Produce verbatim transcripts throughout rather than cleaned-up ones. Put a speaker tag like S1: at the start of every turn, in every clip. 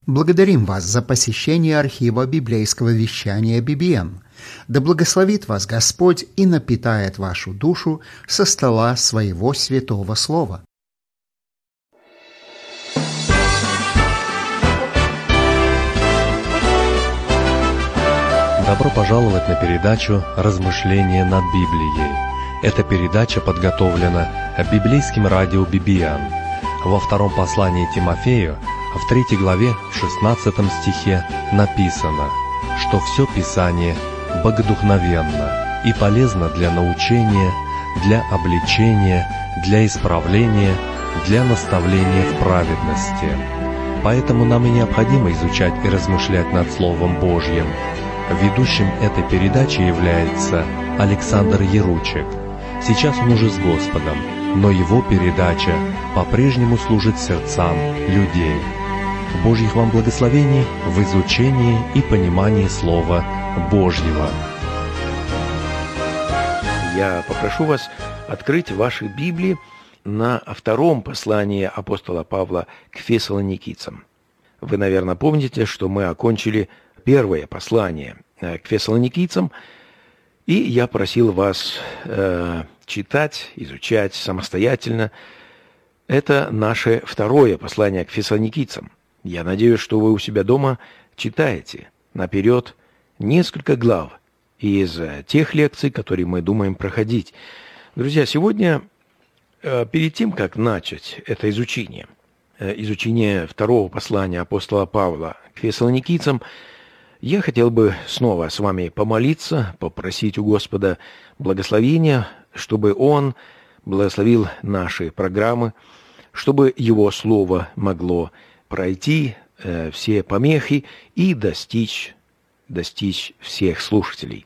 S1: Благодарим вас за посещение архива библейского вещания би би эм. Да благословит вас Господь и напитает вашу душу со стола своего святого слова.
S2: Добро пожаловать на передачу «Размышления над Библией». Эта передача подготовлена библейским радио би би эм. Во втором послании Тимофею, в третьей главе, в шестнадцатом стихе написано, что все Писание богодухновенно и полезно для научения, для обличения, для исправления, для наставления в праведности. Поэтому нам и необходимо изучать и размышлять над Словом Божьим. Ведущим этой передачи является Александр Яручек. Сейчас он уже с Господом, но его передача по-прежнему служит сердцам людей. Божьих вам благословений в изучении и понимании Слова Божьего.
S3: Я попрошу вас открыть ваши Библии на втором послании апостола Павла к фессалоникийцам. Вы, наверное, помните, что мы окончили первое послание к фессалоникийцам, и я просил вас э, читать, изучать самостоятельно. Это наше второе послание к фессалоникийцам. Я надеюсь, что вы у себя дома читаете наперед несколько глав из тех лекций, которые мы думаем проходить. Друзья, сегодня, перед тем, как начать это изучение, изучение второго послания апостола Павла к фессалоникийцам, я хотел бы снова с вами помолиться, попросить у Господа благословения, чтобы Он благословил наши программы, чтобы Его Слово могло пройти э, все помехи и достичь, достичь всех слушателей.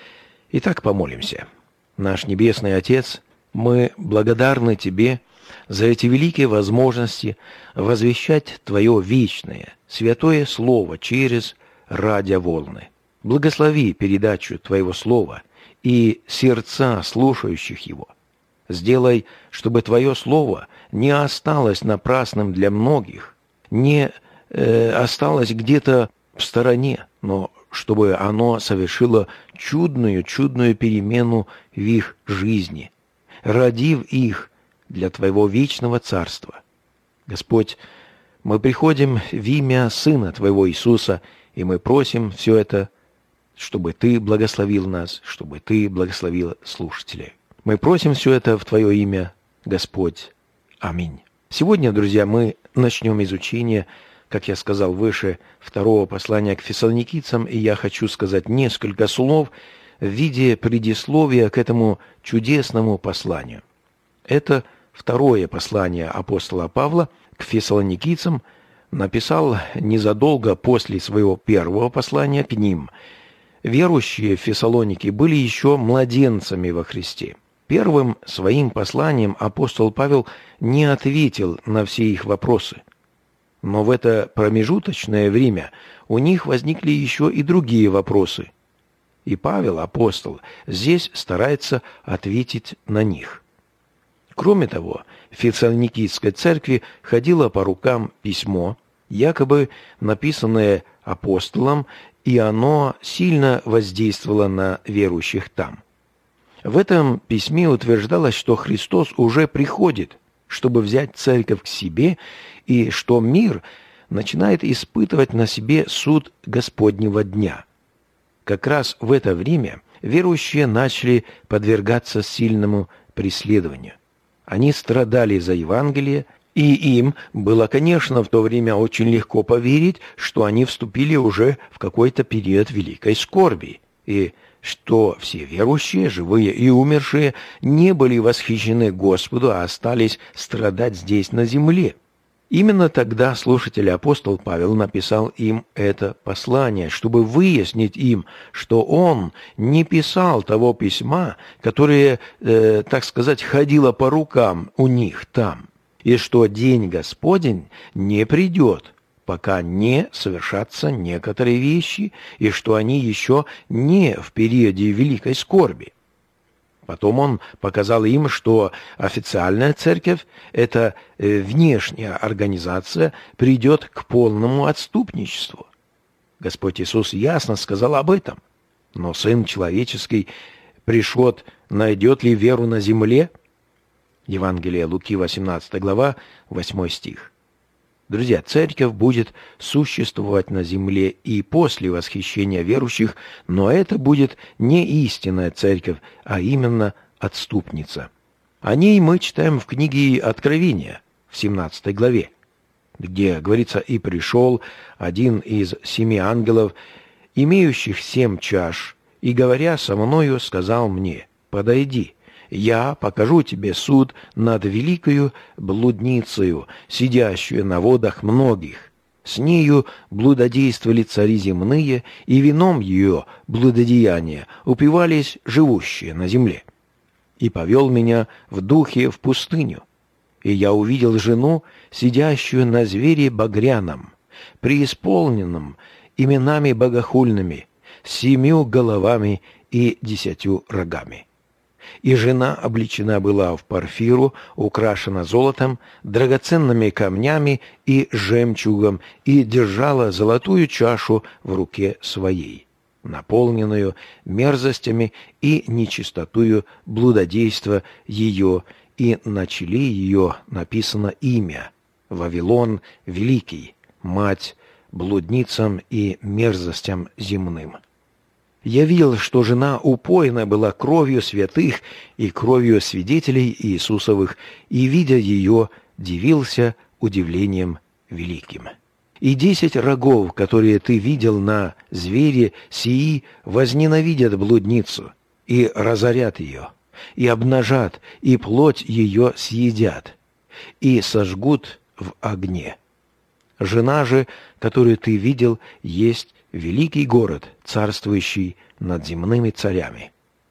S3: Итак, помолимся. Наш Небесный Отец, мы благодарны Тебе за эти великие возможности возвещать Твое вечное, святое Слово через радиоволны. Благослови передачу Твоего Слова и сердца слушающих его. Сделай, чтобы Твое Слово не осталось напрасным для многих, не э, осталось где-то в стороне, но чтобы оно совершило чудную, чудную перемену в их жизни, родив их для Твоего вечного Царства. Господь, мы приходим в имя Сына Твоего Иисуса, и мы просим все это, чтобы Ты благословил нас, чтобы Ты благословил слушателей. Мы просим все это в Твое имя, Господь. Аминь. Сегодня, друзья, мы начнем изучение, как я сказал выше, второго послания к фессалоникийцам, и я хочу сказать несколько слов в виде предисловия к этому чудесному посланию. Это второе послание апостола Павла к фессалоникийцам написал незадолго после своего первого послания к ним. Верующие в Фессалонике были еще младенцами во Христе. Первым своим посланием апостол Павел не ответил на все их вопросы. Но в это промежуточное время у них возникли еще и другие вопросы. И Павел, апостол, здесь старается ответить на них. Кроме того, в Фессалоникийской церкви ходило по рукам письмо, якобы написанное апостолом, и оно сильно воздействовало на верующих там. В этом письме утверждалось, что Христос уже приходит, чтобы взять церковь к себе, и что мир начинает испытывать на себе суд Господнего дня. Как раз в это время верующие начали подвергаться сильному преследованию. Они страдали за Евангелие, и им было, конечно, в то время очень легко поверить, что они вступили уже в какой-то период великой скорби, и что все верующие, живые и умершие, не были восхищены Господу, а остались страдать здесь на земле. Именно тогда слушатель апостол Павел написал им это послание, чтобы выяснить им, что он не писал того письма, которое, э, так сказать, ходило по рукам у них там, и что день Господень не придет, пока не совершатся некоторые вещи, и что они еще не в периоде великой скорби. Потом он показал им, что официальная церковь, эта внешняя организация, придет к полному отступничеству. Господь Иисус ясно сказал об этом. Но Сын Человеческий пришед, найдет ли веру на земле? Евангелие Луки, восемнадцатая глава, восьмой стих. Друзья, церковь будет существовать на земле и после восхищения верующих, но это будет не истинная церковь, а именно отступница. О ней мы читаем в книге Откровения, в семнадцатой главе, где говорится: «И пришел один из семи ангелов, имеющих семь чаш, и, говоря со мною, сказал мне: подойди, я покажу тебе суд над великою блудницею, сидящую на водах многих. С нею блудодействовали цари земные, и вином ее блудодеяния упивались живущие на земле. И повел меня в духе в пустыню, и я увидел жену, сидящую на звере багряном, преисполненном именами богохульными, с семью головами и десятью рогами. И жена облечена была в парфиру, украшена золотом, драгоценными камнями и жемчугом, и держала золотую чашу в руке своей, наполненную мерзостями и нечистотою блудодейства ее, и на челе ее написано имя: Вавилон Великий, мать блудницам и мерзостям земным. Я видел, что жена упоена была кровью святых и кровью свидетелей Иисусовых, и, видя ее, дивился удивлением великим. И десять рогов, которые ты видел на звере, сии возненавидят блудницу, и разорят ее, и обнажат, и плоть ее съедят, и сожгут в огне. Жена же, которую ты видел, есть великий город, царствующий над земными царями».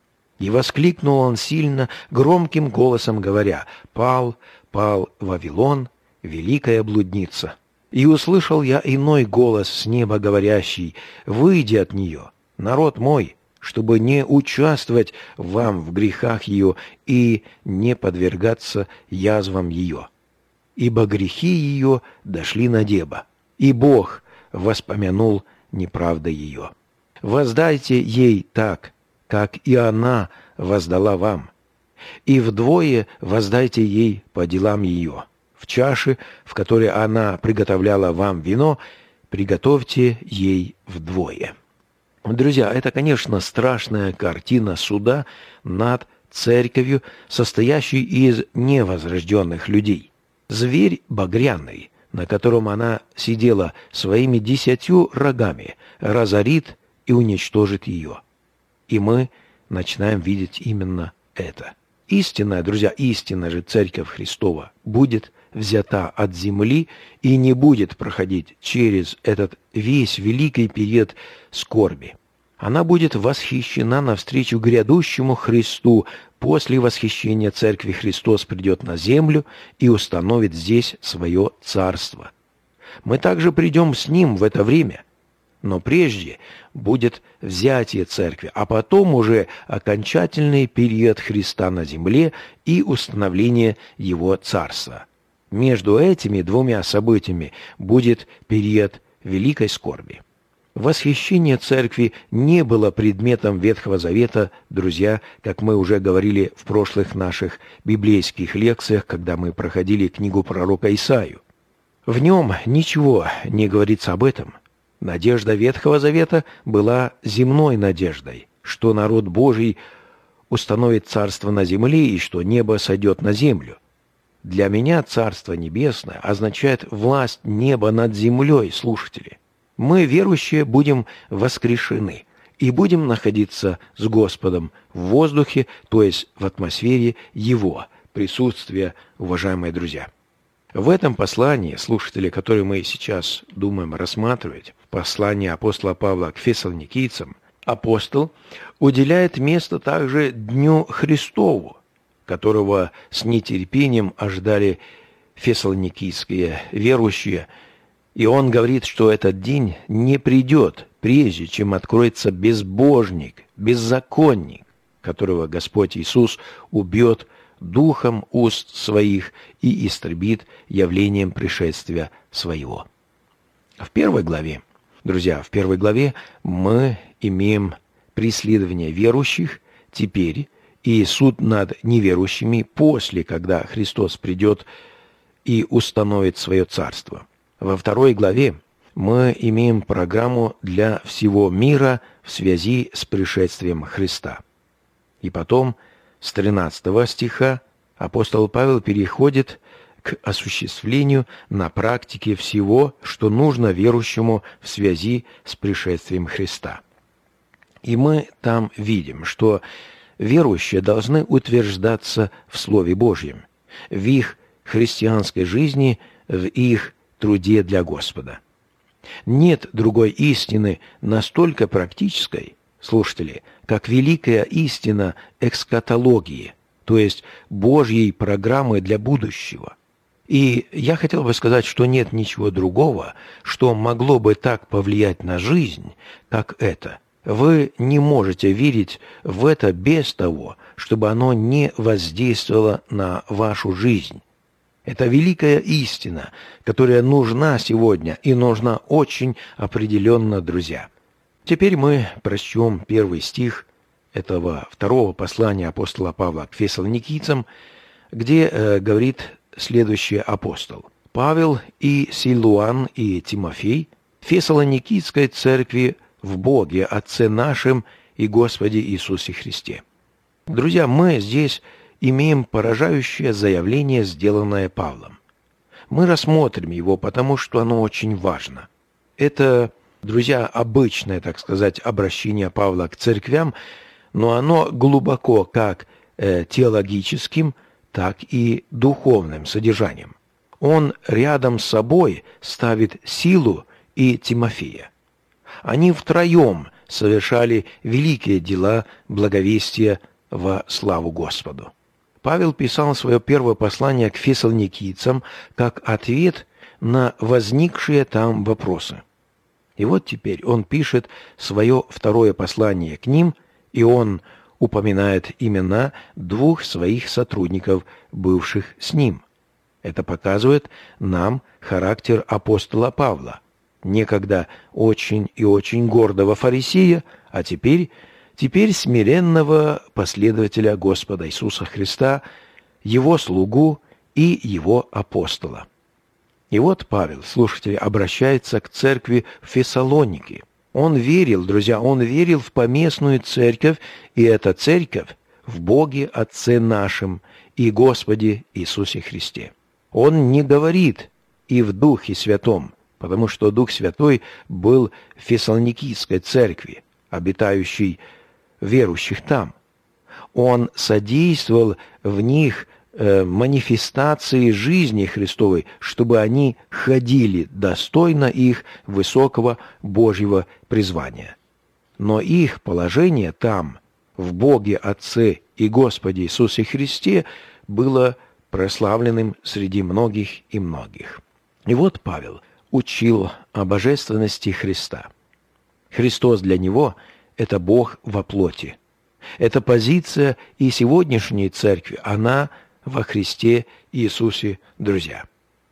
S3: И воскликнул он сильно, громким голосом говоря: «Пал, пал Вавилон, великая блудница». И услышал я иной голос с неба, говорящий: «Выйди от нее, народ мой, чтобы не участвовать вам в грехах ее и не подвергаться язвам ее. Ибо грехи ее дошли на небо, и Бог воспомянул неправда ее. Воздайте ей так, как и она воздала вам, и вдвое воздайте ей по делам ее. В чаше, в которой она приготовляла вам вино, приготовьте ей вдвое». Друзья, это, конечно, страшная картина суда над церковью, состоящей из невозрожденных людей. Зверь багряный, на котором она сидела своими десятью рогами, разорит и уничтожит ее. И мы начинаем видеть именно это. Истинная, друзья, истинная же Церковь Христова будет взята от земли и не будет проходить через этот весь великий период скорби. Она будет восхищена навстречу грядущему Христу. После восхищения Церкви Христос придет на землю и установит здесь свое царство. Мы также придем с Ним в это время, но прежде будет взятие Церкви, а потом уже окончательный период Христа на земле и установление Его царства. Между этими двумя событиями будет период великой скорби. Восхищение Церкви не было предметом Ветхого Завета, друзья, как мы уже говорили в прошлых наших библейских лекциях, когда мы проходили книгу пророка Исаию. В нем ничего не говорится об этом. Надежда Ветхого Завета была земной надеждой, что народ Божий установит царство на земле и что небо сойдет на землю. Для меня Царство Небесное означает власть неба над землей, слушатели. Мы, верующие, будем воскрешены и будем находиться с Господом в воздухе, то есть в атмосфере Его присутствия, уважаемые друзья. В этом послании, слушатели, которое мы сейчас думаем рассматривать, послание апостола Павла к фессалоникийцам, апостол уделяет место также Дню Христову, которого с нетерпением ожидали фессалоникийские верующие. И он говорит, что этот день не придет, прежде чем откроется безбожник, беззаконник, которого Господь Иисус убьет духом уст своих и истребит явлением пришествия своего. В первой главе, друзья, в первой главе мы имеем преследование верующих теперь и суд над неверующими после, когда Христос придет и установит свое царство. Во второй главе мы имеем программу для всего мира в связи с пришествием Христа. И потом, с тринадцатого стиха, апостол Павел переходит к осуществлению на практике всего, что нужно верующему в связи с пришествием Христа. И мы там видим, что верующие должны утверждаться в Слове Божьем, в их христианской жизни, в их труде для Господа. Нет другой истины настолько практической, слушатели, как великая истина эскатологии, то есть Божьей программы для будущего. И я хотел бы сказать, что нет ничего другого, что могло бы так повлиять на жизнь, как это. Вы не можете верить в это без того, чтобы оно не воздействовало на вашу жизнь. Это великая истина, которая нужна сегодня и нужна очень определенно, друзья. Теперь мы прочтем первый стих этого второго послания апостола Павла к фессалоникийцам, где э, говорит следующий апостол. «Павел и Силуан и Тимофей Фессалоникийской церкви в Боге, Отце нашим и Господе Иисусе Христе». Друзья, мы здесь имеем поражающее заявление, сделанное Павлом. Мы рассмотрим его, потому что оно очень важно. Это, друзья, обычное, так сказать, обращение Павла к церквям, но оно глубоко как э, теологическим, так и духовным содержанием. Он рядом с собой ставит Силу и Тимофея. Они втроем совершали великие дела благовестия во славу Господу. Павел писал свое первое послание к фессалоникийцам как ответ на возникшие там вопросы. И вот теперь он пишет свое второе послание к ним, и он упоминает имена двух своих сотрудников, бывших с ним. Это показывает нам характер апостола Павла, некогда очень и очень гордого фарисея, а теперь, теперь смиренного последователя Господа Иисуса Христа, его слугу и его апостола. И вот Павел, слушатели, обращается к церкви в Фессалонике. Он верил, друзья, он верил в поместную церковь, и эта церковь в Боге Отце нашим и Господе Иисусе Христе. Он не говорит и в Духе Святом, потому что Дух Святой был в Фессалоникийской церкви, обитающей верующих там. Он содействовал в них э, манифестации жизни Христовой, чтобы они ходили достойно их высокого Божьего призвания. Но их положение там, в Боге Отце и Господе Иисусе Христе, было прославленным среди многих и многих. И вот Павел учил о божественности Христа. Христос для него – это Бог во плоти. Эта позиция и сегодняшней церкви, она во Христе Иисусе, друзья.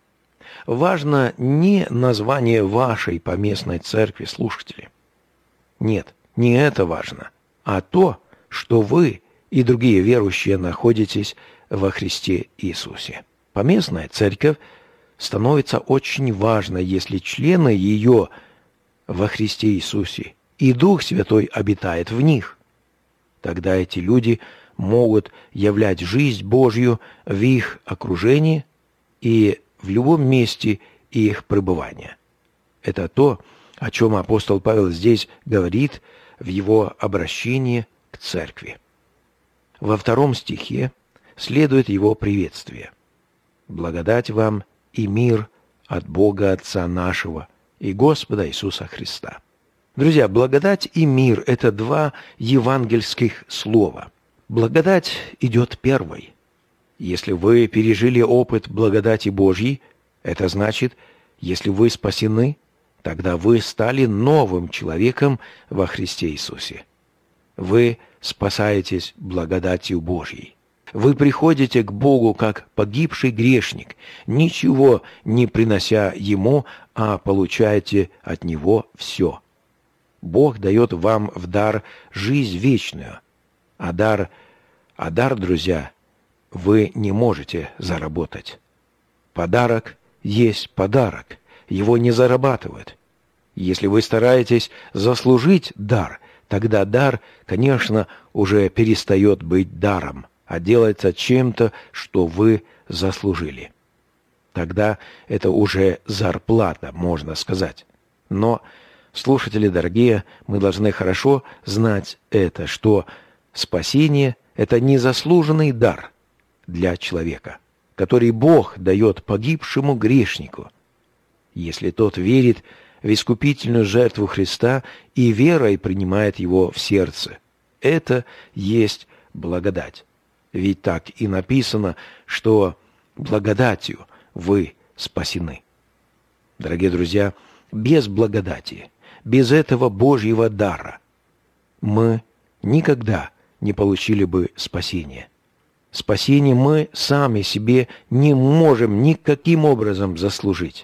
S3: Важно не название вашей поместной церкви, слушатели. Нет, не это важно, а то, что вы и другие верующие находитесь во Христе Иисусе. Поместная церковь становится очень важной, если члены ее во Христе Иисусе, и Дух Святой обитает в них. Тогда эти люди могут являть жизнь Божью в их окружении и в любом месте их пребывания. Это то, о чем апостол Павел здесь говорит в его обращении к церкви. Во втором стихе следует его приветствие. «Благодать вам и мир от Бога Отца нашего и Господа Иисуса Христа». Друзья, благодать и мир – это два евангельских слова. Благодать идет первой. Если вы пережили опыт благодати Божьей, это значит, если вы спасены, тогда вы стали новым человеком во Христе Иисусе. вы спасаетесь благодатью Божьей. Вы приходите к Богу как погибший грешник, ничего не принося Ему, а получаете от Него все. Бог дает вам в дар жизнь вечную, а дар, а дар, друзья, вы не можете заработать. Подарок есть подарок, его не зарабатывают. Если вы стараетесь заслужить дар, тогда дар, конечно, уже перестает быть даром, а делается чем-то, что вы заслужили. Тогда это уже зарплата, можно сказать. Но, слушатели дорогие, мы должны хорошо знать это, что спасение – это незаслуженный дар для человека, который Бог дает погибшему грешнику, если тот верит в искупительную жертву Христа и верой принимает его в сердце. Это есть благодать. Ведь так и написано, что благодатью вы спасены. Дорогие друзья, без благодати, без этого Божьего дара мы никогда не получили бы спасения. Спасение мы сами себе не можем никаким образом заслужить.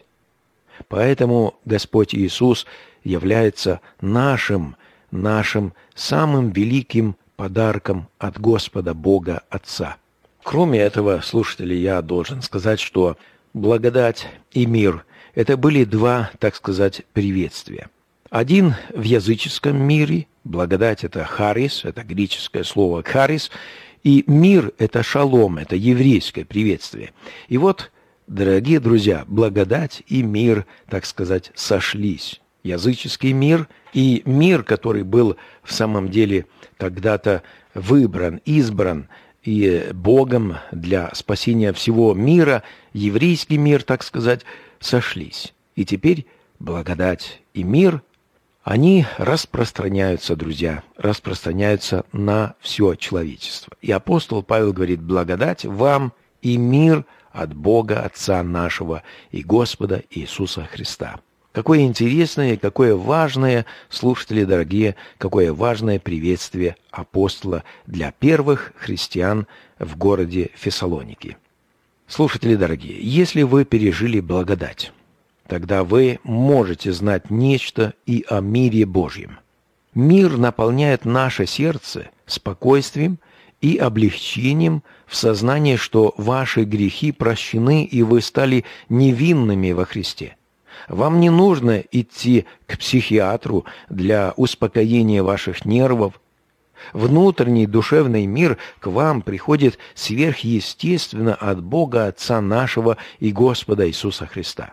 S3: Поэтому Господь Иисус является нашим, нашим самым великим подарком от Господа Бога Отца. Кроме этого, слушатели, я должен сказать, что благодать и мир – это были два, так сказать, приветствия. Один в языческом мире, благодать – это харис, это греческое слово харис, и мир – это шалом, это еврейское приветствие. И вот, дорогие друзья, благодать и мир, так сказать, сошлись. Языческий мир и мир, который был в самом деле когда-то выбран, избран и Богом для спасения всего мира, еврейский мир, так сказать, сошлись. И теперь благодать и мир, они распространяются, друзья, распространяются на все человечество. И апостол Павел говорит: благодать вам и мир от Бога Отца нашего и Господа Иисуса Христа. Какое интересное, какое важное, слушатели дорогие, какое важное приветствие апостола для первых христиан в городе Фессалоники. Слушатели дорогие, если вы пережили благодать, тогда вы можете знать нечто и о мире Божьем. Мир наполняет наше сердце спокойствием и облегчением в сознании, что ваши грехи прощены и вы стали невинными во Христе. Вам не нужно идти к психиатру для успокоения ваших нервов. Внутренний душевный мир к вам приходит сверхъестественно от Бога Отца нашего и Господа Иисуса Христа.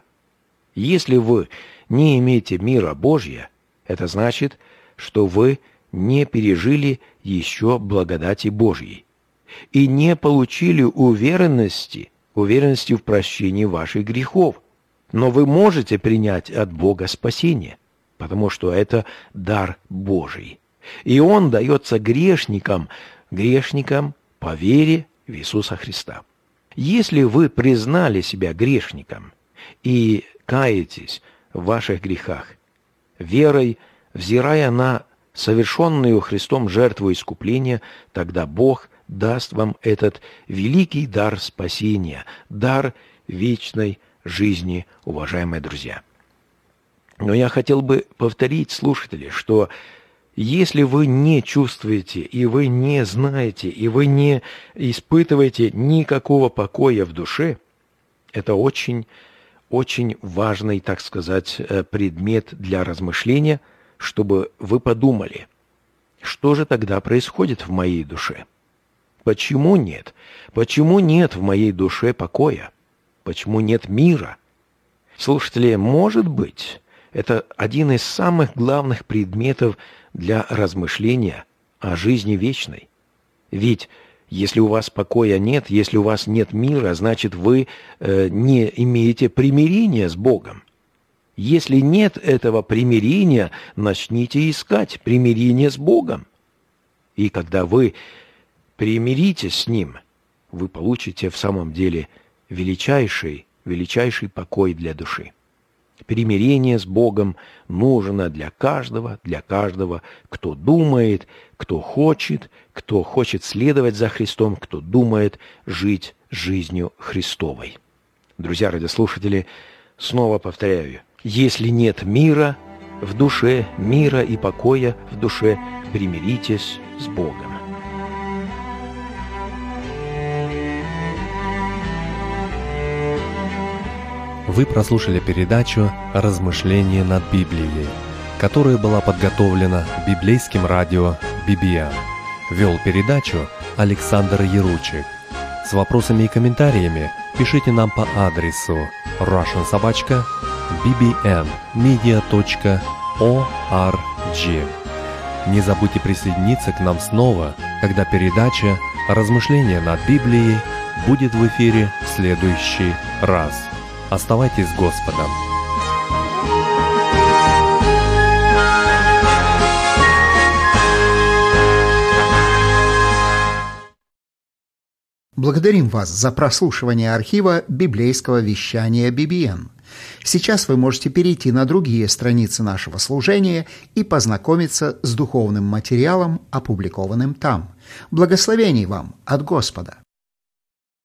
S3: Если вы не имеете мира Божия, это значит, что вы не пережили еще благодати Божьей и не получили уверенности, уверенности в прощении ваших грехов. Но вы можете принять от Бога спасение, потому что это дар Божий. И он дается грешникам, грешникам по вере в Иисуса Христа. Если вы признали себя грешником и каетесь в ваших грехах, верой, взирая на совершенную Христом жертву искупления, тогда Бог даст вам этот великий дар спасения, дар вечной жизни, уважаемые друзья. Но я хотел бы повторить, слушатели, что если вы не чувствуете, и вы не знаете, и вы не испытываете никакого покоя в душе, это очень, очень важный, так сказать, предмет для размышления, чтобы вы подумали, что же тогда происходит в моей душе? Почему нет? Почему нет в моей душе покоя? Почему нет мира? Слушатели, может быть, это один из самых главных предметов для размышления о жизни вечной. Ведь если у вас покоя нет, если у вас нет мира, значит, вы э, не имеете примирения с Богом. Если нет этого примирения, начните искать примирение с Богом. И когда вы примиритесь с Ним, вы получите в самом деле величайший, величайший покой для души. Примирение с Богом нужно для каждого, для каждого, кто думает, кто хочет, кто хочет следовать за Христом, кто думает жить жизнью Христовой. Друзья радиослушатели, снова повторяю, если нет мира в душе, мира и покоя в душе, примиритесь с Богом.
S2: Вы прослушали передачу «Размышления над Библией», которая была подготовлена библейским радио би би эн. Вел передачу Александр Яручик. С вопросами и комментариями пишите нам по адресу russian собака би би эн медиа точка орг. Не забудьте присоединиться к нам снова, когда передача «Размышления над Библией» будет в эфире в следующий раз. Оставайтесь с Господом.
S1: Благодарим вас за прослушивание архива библейского вещания би би эн. Сейчас вы можете перейти на другие страницы нашего служения и познакомиться с духовным материалом, опубликованным там. Благословений вам от Господа!